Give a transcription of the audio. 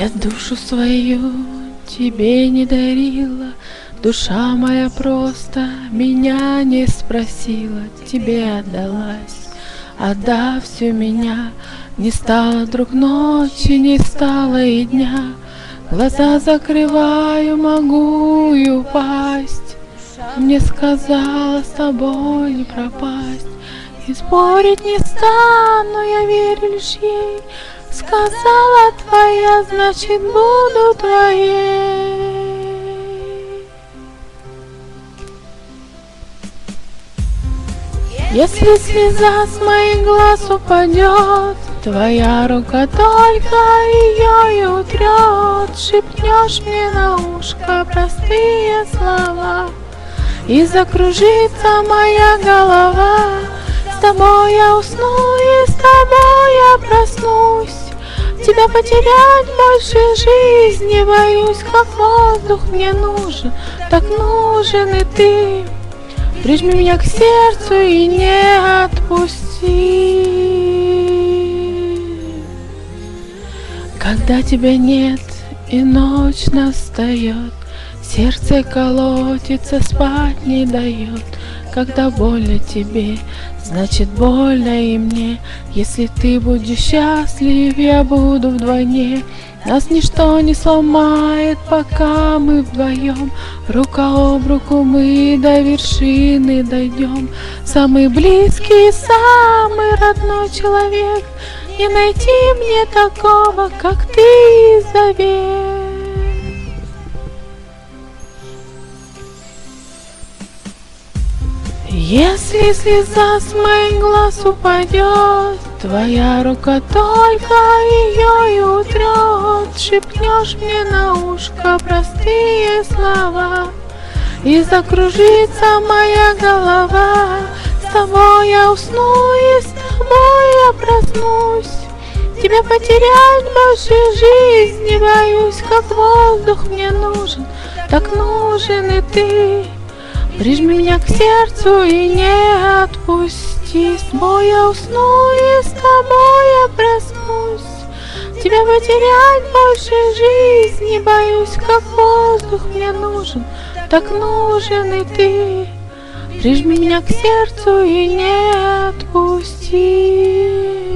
Я душу свою тебе не дарила, душа моя просто меня не спросила, тебе отдалась, отдав всю меня. Не стало вдруг ночи, не стало и дня, глаза закрываю, могу и упасть. Мне сказала, с тобой не пропасть, и спорить не стану, я верю лишь ей. Сказала твоя, значит буду твоей. Если слеза с моих глаз упадет, твоя рука только ее и утрет. Шепнешь мне на ушко простые слова, и закружится моя голова. С тобой я усну и с тобой я проснусь. Тебя потерять больше жизни боюсь, как воздух мне нужен, так нужен и ты. Прижми меня к сердцу и не отпусти. Когда тебя нет и ночь настает, сердце колотится, спать не дает. Когда больно тебе, значит больно и мне. Если ты будешь счастлив, я буду вдвойне. Нас ничто не сломает, пока мы вдвоем. Рука об руку мы до вершины дойдем. Самый близкий, самый родной человек, не найти мне такого, как ты, завет. Если слеза с моих глаз упадет, твоя рука только ее и утрет. Шепнешь мне на ушко простые слова, и закружится моя голова. С тобой я усну и с тобой я проснусь. Тебя потерять больше жизни боюсь, как воздух мне нужен, так нужен и ты. Прижми меня к сердцу и не отпусти. С тобой я усну и с тобой я проснусь. Тебя потерять больше жизни боюсь, как воздух мне нужен, так нужен и ты. Прижми меня к сердцу и не отпусти.